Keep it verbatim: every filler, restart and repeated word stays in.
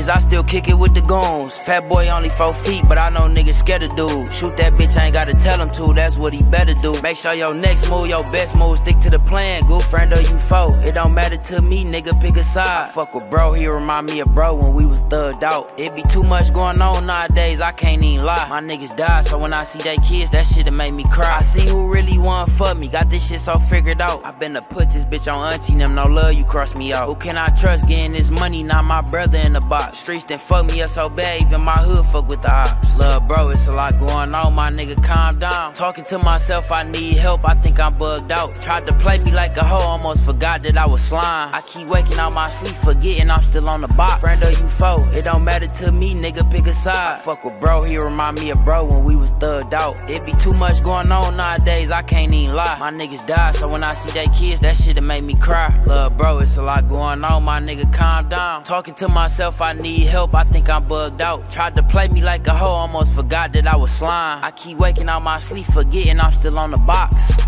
homies, I still kick it with the goons. Fat boy only four feet, but I know niggas scared of dude. Shoot that bitch, I ain't gotta tell him to, that's what he better do. Make sure your next move, your best move, stick to the plan. Good friend or you foe, it don't matter to me, nigga, pick a side. I fuck with bro, he remind me of bro when we was thugged out. It be too much going on nowadays, I can't even lie. My niggas died, so when I see they kids, that shit'll make me cry. I see who really want for me, got this shit so figured out. I been to put this bitch on auntie, them no love, you cross me out. Who can I trust getting this money, not my brother in the box. Streets done fuck me up so bad, even my hood fuck with the ops. Love bro, it's a lot going on, my nigga, calm down. Talking to myself, I need help, I think I'm bugged out. Tried to play me like a hoe, almost forgot that I was slime. I keep waking out my sleep, forgetting I'm still on the box. Friend or you foe, it don't matter to me, nigga, pick a side. I fuck with bro, he remind me of bro when we was thugged out. It be too much going on nowadays, I can't even lie. My niggas died, so when I see they kids, that shit'll make me cry. Love bro, it's a lot going on, my nigga, calm down. Talking to myself, I need help, I think I'm bugged out. Tried to play me like a hoe, almost forgot that I was slime. I keep waking out my sleep, forgetting I'm still on the box.